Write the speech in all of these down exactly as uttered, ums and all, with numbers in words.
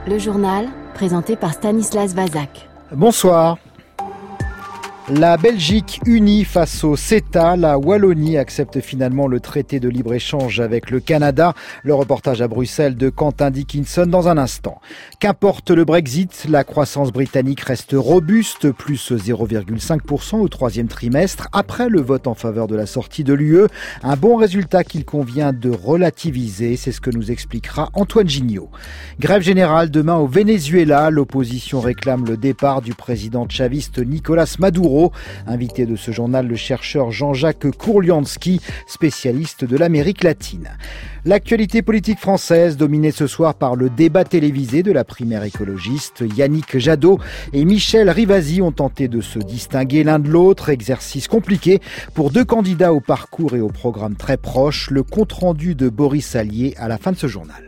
Le journal, présenté par Stanislas Vazak. Bonsoir. La Belgique unie face au CETA, la Wallonie accepte finalement le traité de libre-échange avec le Canada. Le reportage à Bruxelles de Quentin Dickinson dans un instant. Qu'importe le Brexit, la croissance britannique reste robuste, plus zéro virgule cinq pour cent au troisième trimestre, après le vote en faveur de la sortie de l'U E. Un bon résultat qu'il convient de relativiser, c'est ce que nous expliquera Antoine Gignot. Grève générale demain au Venezuela, l'opposition réclame le départ du président chaviste Nicolas Maduro. Invité de ce journal, le chercheur Jean-Jacques Kourlianski, spécialiste de l'Amérique latine. L'actualité politique française dominée ce soir par le débat télévisé de la primaire écologiste. Yannick Jadot et Michel Rivasi ont tenté de se distinguer l'un de l'autre. Exercice compliqué pour deux candidats au parcours et au programme très proches. Le compte-rendu de Boris Allier à la fin de ce journal.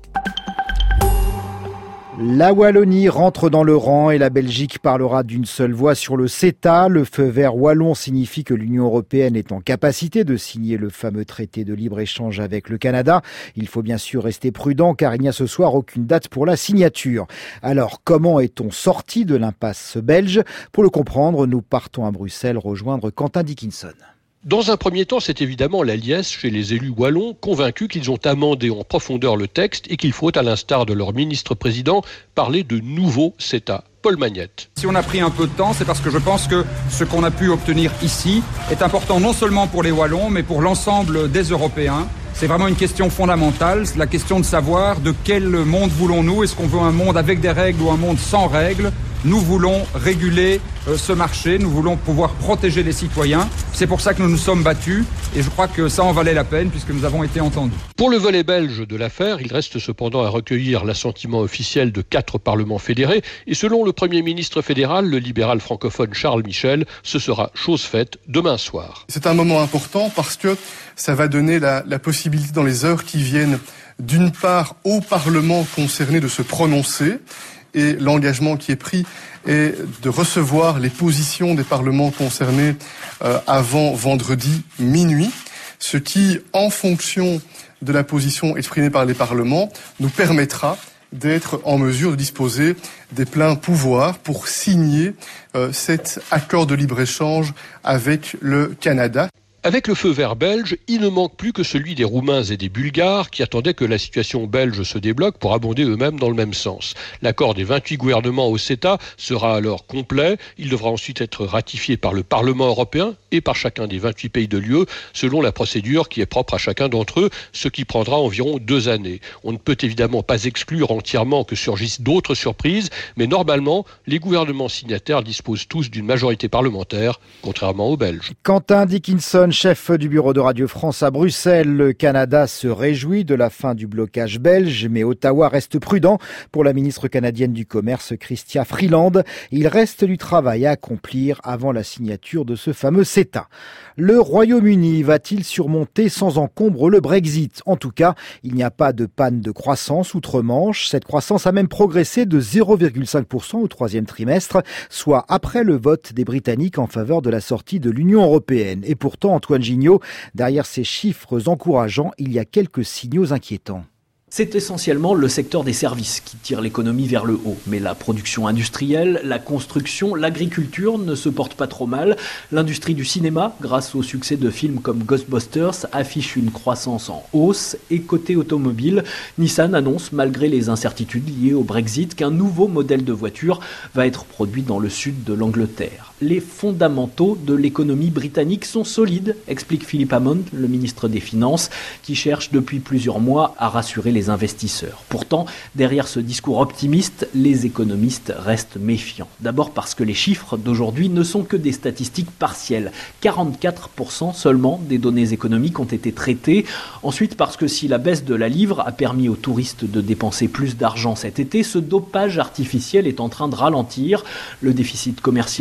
La Wallonie rentre dans le rang et la Belgique parlera d'une seule voix sur le CETA. Le feu vert wallon signifie que l'Union européenne est en capacité de signer le fameux traité de libre-échange avec le Canada. Il faut bien sûr rester prudent car il n'y a ce soir aucune date pour la signature. Alors, comment est-on sorti de l'impasse belge ? Pour le comprendre, nous partons à Bruxelles rejoindre Quentin Dickinson. Dans un premier temps, c'est évidemment la liesse chez les élus wallons, convaincus qu'ils ont amendé en profondeur le texte et qu'il faut, à l'instar de leur ministre-président, parler de nouveau CETA. Paul Magnette. Si on a pris un peu de temps, c'est parce que je pense que ce qu'on a pu obtenir ici est important non seulement pour les Wallons, mais pour l'ensemble des Européens. C'est vraiment une question fondamentale, c'est la question de savoir de quel monde voulons-nous. Est-ce qu'on veut un monde avec des règles ou un monde sans règles ? Nous voulons réguler euh, ce marché, nous voulons pouvoir protéger les citoyens. C'est pour ça que nous nous sommes battus et je crois que ça en valait la peine puisque nous avons été entendus. Pour le volet belge de l'affaire, il reste cependant à recueillir l'assentiment officiel de quatre parlements fédérés et selon le Premier ministre fédéral, le libéral francophone Charles Michel, ce sera chose faite demain soir. C'est un moment important parce que ça va donner la, la possibilité dans les heures qui viennent d'une part au Parlement concerné de se prononcer. Et l'engagement qui est pris est de recevoir les positions des parlements concernés euh, avant vendredi minuit, ce qui, en fonction de la position exprimée par les parlements, nous permettra d'être en mesure de disposer des pleins pouvoirs pour signer euh, cet accord de libre-échange avec le Canada. Avec le feu vert belge, il ne manque plus que celui des Roumains et des Bulgares qui attendaient que la situation belge se débloque pour abonder eux-mêmes dans le même sens. L'accord des vingt-huit gouvernements au CETA sera alors complet. Il devra ensuite être ratifié par le Parlement européen et par chacun des vingt-huit pays de l'U E selon la procédure qui est propre à chacun d'entre eux, ce qui prendra environ deux années. On ne peut évidemment pas exclure entièrement que surgissent d'autres surprises, mais normalement, les gouvernements signataires disposent tous d'une majorité parlementaire, contrairement aux Belges. Quentin Dickinson, chef du bureau de Radio France à Bruxelles. Le Canada se réjouit de la fin du blocage belge, mais Ottawa reste prudent. Pour la ministre canadienne du Commerce, Chrystia Freeland, il reste du travail à accomplir avant la signature de ce fameux CETA. Le Royaume-Uni va-t-il surmonter sans encombre le Brexit ? En tout cas, il n'y a pas de panne de croissance outre-Manche. Cette croissance a même progressé de zéro virgule cinq pour cent au troisième trimestre, soit après le vote des Britanniques en faveur de la sortie de l'Union européenne. Et pourtant, Antoine Gignot, derrière ces chiffres encourageants, il y a quelques signaux inquiétants. C'est essentiellement le secteur des services qui tire l'économie vers le haut. Mais la production industrielle, la construction, l'agriculture ne se portent pas trop mal. L'industrie du cinéma, grâce au succès de films comme Ghostbusters, affiche une croissance en hausse. Et côté automobile, Nissan annonce, malgré les incertitudes liées au Brexit, qu'un nouveau modèle de voiture va être produit dans le sud de l'Angleterre. Les fondamentaux de l'économie britannique sont solides, explique Philip Hammond, le ministre des Finances, qui cherche depuis plusieurs mois à rassurer les investisseurs. Pourtant, derrière ce discours optimiste, les économistes restent méfiants. D'abord parce que les chiffres d'aujourd'hui ne sont que des statistiques partielles. quarante-quatre pour cent seulement des données économiques ont été traitées. Ensuite parce que si la baisse de la livre a permis aux touristes de dépenser plus d'argent cet été, ce dopage artificiel est en train de ralentir. Le déficit commercial du Royaume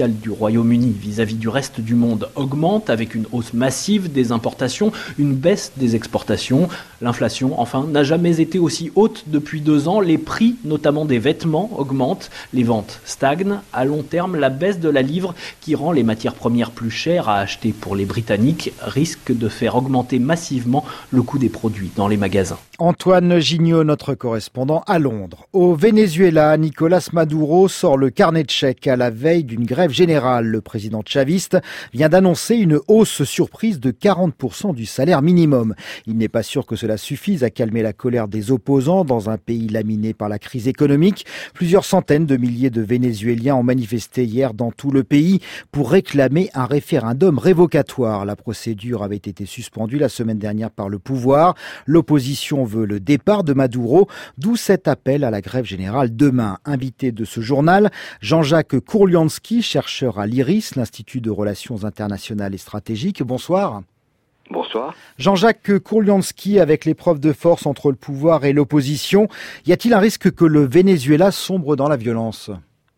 Royaume-Uni vis-à-vis du reste du monde augmente avec une hausse massive des importations, une baisse des exportations. L'inflation, enfin, n'a jamais été aussi haute depuis deux ans. Les prix, notamment des vêtements, augmentent. Les ventes stagnent. À long terme, la baisse de la livre, qui rend les matières premières plus chères à acheter pour les Britanniques, risque de faire augmenter massivement le coût des produits dans les magasins. Antoine Gignot, notre correspondant à Londres. Au Venezuela, Nicolás Maduro sort le carnet de chèques à la veille d'une grève générale. Le président chaviste vient d'annoncer une hausse surprise de quarante pour cent du salaire minimum. Il n'est pas sûr que cela suffise à calmer la colère des opposants dans un pays laminé par la crise économique. Plusieurs centaines de milliers de Vénézuéliens ont manifesté hier dans tout le pays pour réclamer un référendum révocatoire. La procédure avait été suspendue la semaine dernière par le pouvoir. L'opposition veut le départ de Maduro, d'où cet appel à la grève générale demain. Invité de ce journal, Jean-Jacques Kourlianski, chercheur à l'I R I S, l'Institut de Relations internationales et stratégiques. Bonsoir. Bonsoir. Jean-Jacques Kourlianski, avec l'épreuve de force entre le pouvoir et l'opposition, y a-t-il un risque que le Venezuela sombre dans la violence ?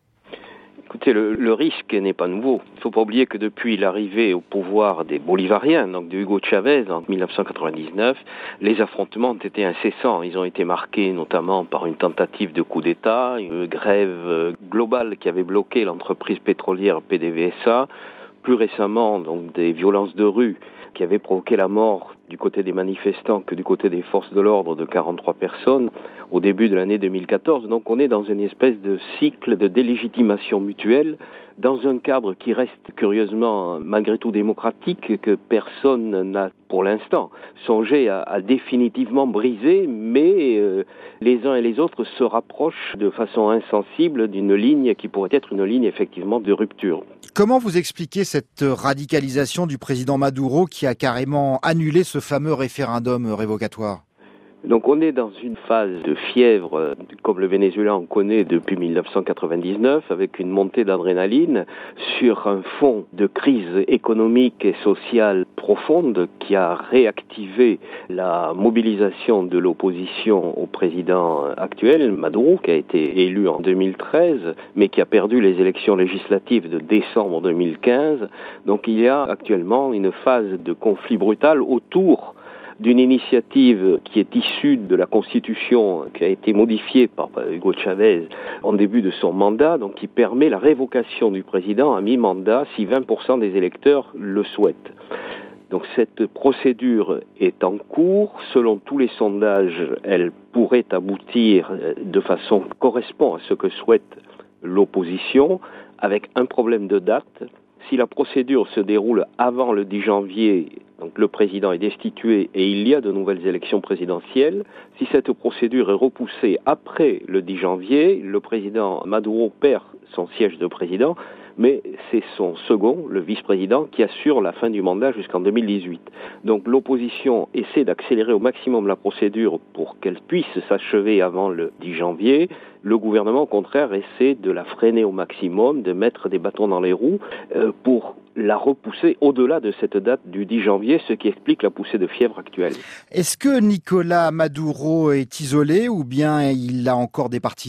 Écoutez, le, le risque n'est pas nouveau. Il ne faut pas oublier que depuis l'arrivée au pouvoir des Bolivariens, donc de Hugo Chavez en dix-neuf cent quatre-vingt-dix-neuf, les affrontements ont été incessants. Ils ont été marqués notamment par une tentative de coup d'État, une grève globale qui avait bloqué l'entreprise pétrolière P D V S A, plus récemment donc des violences de rue qui avaient provoqué la mort du côté des manifestants que du côté des forces de l'ordre de quarante-trois personnes au début de l'année deux mille quatorze. Donc on est dans une espèce de cycle de délégitimation mutuelle dans un cadre qui reste curieusement malgré tout démocratique, que personne n'a pour l'instant songé à, à définitivement briser, mais euh, les uns et les autres se rapprochent de façon insensible d'une ligne qui pourrait être une ligne effectivement de rupture. Comment vous expliquez cette radicalisation du président Maduro qui a carrément annulé ce fameux référendum révocatoire ? Donc on est dans une phase de fièvre, comme le Venezuela en connaît depuis dix-neuf cent quatre-vingt-dix-neuf, avec une montée d'adrénaline sur un fond de crise économique et sociale profonde qui a réactivé la mobilisation de l'opposition au président actuel, Maduro, qui a été élu en deux mille treize, mais qui a perdu les élections législatives de décembre deux mille quinze. Donc il y a actuellement une phase de conflit brutal autour d'une initiative qui est issue de la Constitution, qui a été modifiée par Hugo Chavez en début de son mandat, donc qui permet la révocation du président à mi-mandat si vingt pour cent des électeurs le souhaitent. Donc cette procédure est en cours. Selon tous les sondages, elle pourrait aboutir de façon qui correspond à ce que souhaite l'opposition, avec un problème de date. Si la procédure se déroule avant le dix janvier, donc le président est destitué et il y a de nouvelles élections présidentielles. Si cette procédure est repoussée après le dix janvier, le président Maduro perd son siège de président, mais c'est son second, le vice-président, qui assure la fin du mandat jusqu'en deux mille dix-huit. Donc l'opposition essaie d'accélérer au maximum la procédure pour qu'elle puisse s'achever avant le dix janvier. Le gouvernement, au contraire, essaie de la freiner au maximum, de mettre des bâtons dans les roues euh, pour la repousser au-delà de cette date du dix janvier, ce qui explique la poussée de fièvre actuelle. Est-ce que Nicolás Maduro est isolé ou bien il a encore des partisans ?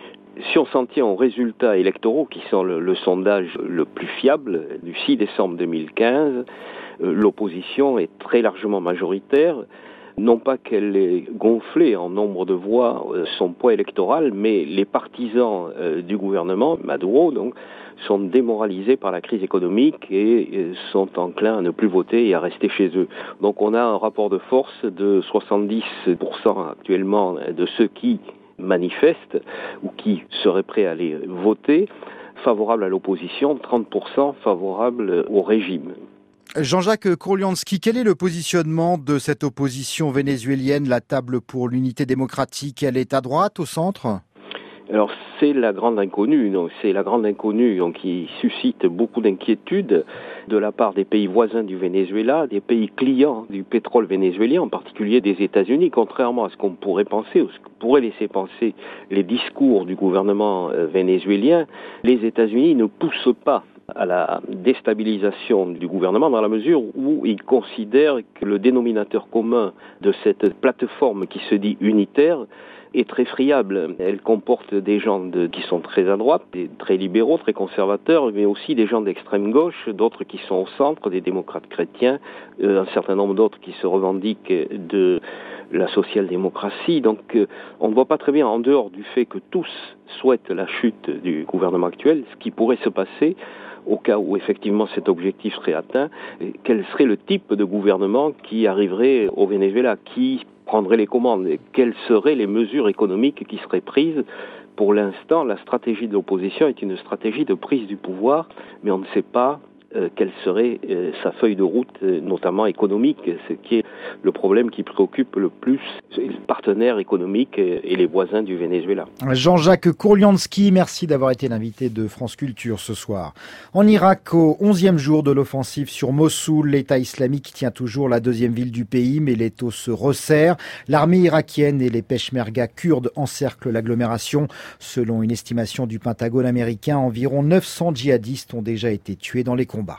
Si on s'en tient aux résultats électoraux, qui sont le, le sondage le plus fiable du six décembre deux mille quinze, euh, l'opposition est très largement majoritaire. Non pas qu'elle ait gonflé en nombre de voix euh, son poids électoral, mais les partisans euh, du gouvernement, Maduro, donc, sont démoralisés par la crise économique et euh, sont enclins à ne plus voter et à rester chez eux. Donc on a un rapport de force de soixante-dix pour cent actuellement de ceux qui manifestent ou qui seraient prêts à aller voter, favorables à l'opposition, trente pour cent favorables au régime. Jean-Jacques Kourlianski, quel est le positionnement de cette opposition vénézuélienne, la table pour l'unité démocratique? Elle est à droite, au centre? Alors c'est la grande inconnue, donc c'est la grande inconnue donc, qui suscite beaucoup d'inquiétudes de la part des pays voisins du Venezuela, des pays clients du pétrole vénézuélien, en particulier des États-Unis, contrairement à ce qu'on pourrait penser, ou ce que pourrait laisser penser les discours du gouvernement euh, vénézuélien. Les États-Unis ne poussent pas à la déstabilisation du gouvernement dans la mesure où il considère que le dénominateur commun de cette plateforme qui se dit unitaire est très friable. Elle comporte des gens de, qui sont très à droite, des, très libéraux, très conservateurs, mais aussi des gens d'extrême gauche, d'autres qui sont au centre, des démocrates chrétiens, euh, un certain nombre d'autres qui se revendiquent de la social-démocratie. Donc euh, on ne voit pas très bien, en dehors du fait que tous souhaitent la chute du gouvernement actuel, ce qui pourrait se passer au cas où effectivement cet objectif serait atteint, quel serait le type de gouvernement qui arriverait au Venezuela, qui prendrait les commandes, et quelles seraient les mesures économiques qui seraient prises. Pour l'instant, la stratégie de l'opposition est une stratégie de prise du pouvoir, mais on ne sait pas euh, quelle serait euh, sa feuille de route, euh, notamment économique, ce qui est le problème qui préoccupe le plus les partenaires économiques et les voisins du Venezuela. Jean-Jacques Kourlianski, merci d'avoir été l'invité de France Culture ce soir. En Irak, au onzième jour de l'offensive sur Mossoul, l'État islamique tient toujours la deuxième ville du pays, mais les taux se resserrent. L'armée irakienne et les peshmergas kurdes encerclent l'agglomération. Selon une estimation du Pentagone américain, environ neuf cents djihadistes ont déjà été tués dans les combats.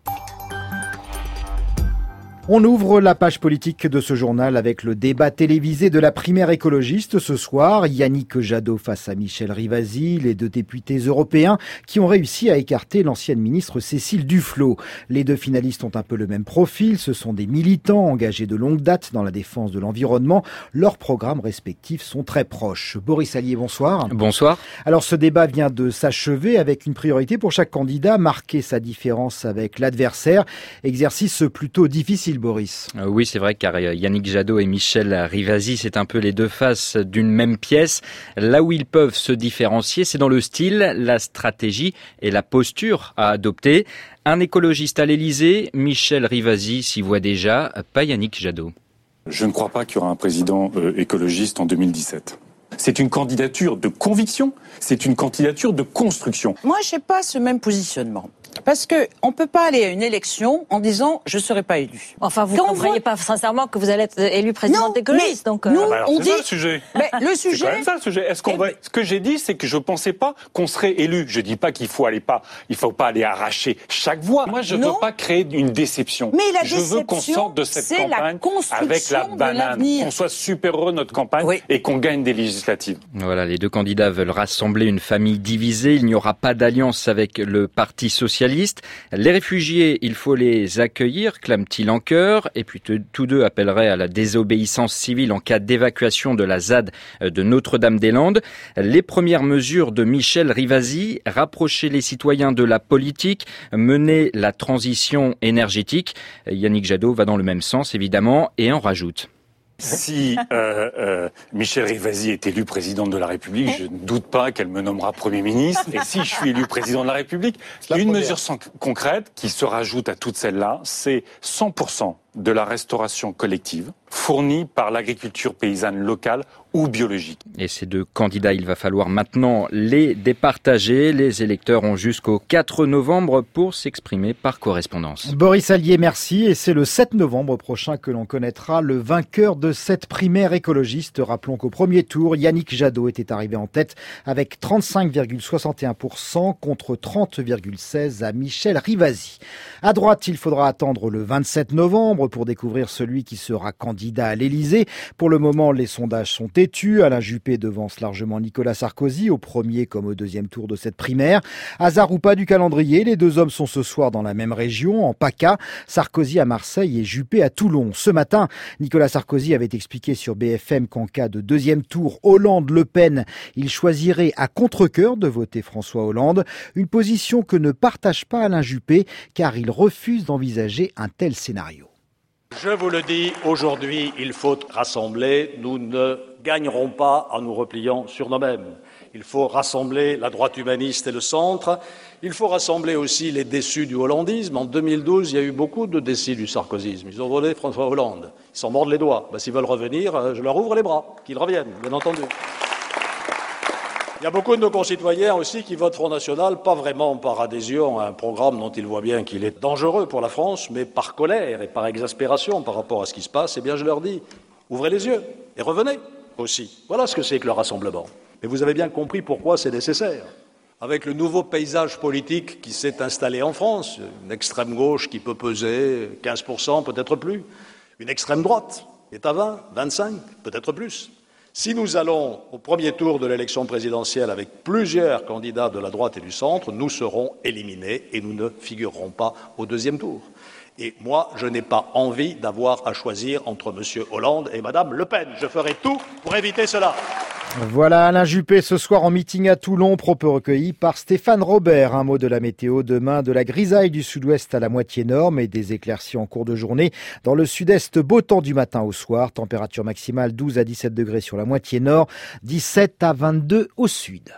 On ouvre la page politique de ce journal avec le débat télévisé de la primaire écologiste ce soir. Yannick Jadot face à Michel Rivasi, les deux députés européens qui ont réussi à écarter l'ancienne ministre Cécile Duflot. Les deux finalistes ont un peu le même profil. Ce sont des militants engagés de longue date dans la défense de l'environnement. Leurs programmes respectifs sont très proches. Boris Allier, bonsoir. Bonsoir. Alors ce débat vient de s'achever avec une priorité pour chaque candidat, marquer sa différence avec l'adversaire. Exercice plutôt difficile. Boris. Euh, oui, c'est vrai, car Yannick Jadot et Michel Rivasi, c'est un peu les deux faces d'une même pièce. Là où ils peuvent se différencier, c'est dans le style, la stratégie et la posture à adopter. Un écologiste à l'Élysée, Michel Rivasi s'y voit déjà, pas Yannick Jadot. Je ne crois pas qu'il y aura un président euh, écologiste en deux mille dix-sept. C'est une candidature de conviction, c'est une candidature de construction. Moi, je n'ai pas ce même positionnement. Parce que on peut pas aller à une élection en disant je serai pas élu. Enfin, vous ne croyez pas sincèrement que vous allez être élu président écologiste, donc. Euh... Nous, ah bah alors, on c'est dit. Ça, le sujet. Mais le sujet. C'est quand même ça le sujet. Est-ce qu'on eh va... ben... Ce que j'ai dit, c'est que je pensais pas qu'on serait élu. Je dis pas qu'il faut aller pas, il faut pas aller arracher chaque voix. Moi, je non. veux pas créer une déception. Mais la je déception, veux qu'on sorte de cette c'est campagne la avec la banane, qu'on soit super heureux de notre campagne oui. et qu'on gagne des législatives. Voilà, les deux candidats veulent rassembler une famille divisée. Il n'y aura pas d'alliance avec le Parti socialiste. Les réfugiés, il faut les accueillir, clame-t-il en chœur. Et puis tous deux appelleraient à la désobéissance civile en cas d'évacuation de la Z A D de Notre-Dame-des-Landes. Les premières mesures de Michel Rivasi, rapprocher les citoyens de la politique, mener la transition énergétique. Yannick Jadot va dans le même sens, évidemment, et en rajoute. Si euh, euh, Michel Rivasi est élu président de la République, je ne doute pas qu'elle me nommera Premier ministre. Et si je suis élu président de la République, la une première. mesure sans, concrète qui se rajoute à toutes celles-là, c'est cent pour cent de la restauration collective fournie par l'agriculture paysanne locale ou biologique. Et ces deux candidats, il va falloir maintenant les départager. Les électeurs ont jusqu'au quatre novembre pour s'exprimer par correspondance. Boris Allier, merci. Et c'est le sept novembre prochain que l'on connaîtra le vainqueur de cette primaire écologiste. Rappelons qu'au premier tour, Yannick Jadot était arrivé en tête avec trente-cinq virgule soixante et un pour cent contre trente virgule seize à Michel Rivasi. À droite, il faudra attendre le vingt-sept novembre pour découvrir celui qui sera candidat à l'Élysée. Pour le moment, les sondages sont têtus. Alain Juppé devance largement Nicolas Sarkozy, au premier comme au deuxième tour de cette primaire. Hasard ou pas du calendrier, les deux hommes sont ce soir dans la même région, en PACA. Sarkozy à Marseille et Juppé à Toulon. Ce matin, Nicolas Sarkozy avait expliqué sur B F M qu'en cas de deuxième tour Hollande-Le Pen, il choisirait à contre-cœur de voter François Hollande. Une position que ne partage pas Alain Juppé, car il refuse d'envisager un tel scénario. Je vous le dis, aujourd'hui, il faut rassembler. Nous ne gagnerons pas en nous repliant sur nous-mêmes. Il faut rassembler la droite humaniste et le centre. Il faut rassembler aussi les déçus du hollandisme. En deux mille douze, il y a eu beaucoup de déçus du sarkozysme. Ils ont voté François Hollande. Ils s'en mordent les doigts. Ben, s'ils veulent revenir, je leur ouvre les bras. Qu'ils reviennent, bien entendu. Il y a beaucoup de nos concitoyens aussi qui votent Front National, pas vraiment par adhésion à un programme dont ils voient bien qu'il est dangereux pour la France, mais par colère et par exaspération par rapport à ce qui se passe. Eh bien, je leur dis, ouvrez les yeux et revenez aussi. Voilà ce que c'est que le rassemblement. Mais vous avez bien compris pourquoi c'est nécessaire. avec le nouveau paysage politique qui s'est installé en France, une extrême gauche qui peut peser quinze pour cent, peut-être plus, une extrême droite qui est à vingt, vingt-cinq, peut-être plus. Si nous allons au premier tour de l'élection présidentielle avec plusieurs candidats de la droite et du centre, nous serons éliminés et nous ne figurerons pas au deuxième tour. Et moi, je n'ai pas envie d'avoir à choisir entre M. Hollande et Mme Le Pen. Je ferai tout pour éviter cela. Voilà Alain Juppé ce soir en meeting à Toulon, propos recueillis par Stéphane Robert. Un mot de la météo demain, de la grisaille du sud-ouest à la moitié nord, mais des éclaircies en cours de journée. Dans le sud-est, beau temps du matin au soir, température maximale douze à dix-sept degrés sur la moitié nord, dix-sept à vingt-deux au sud.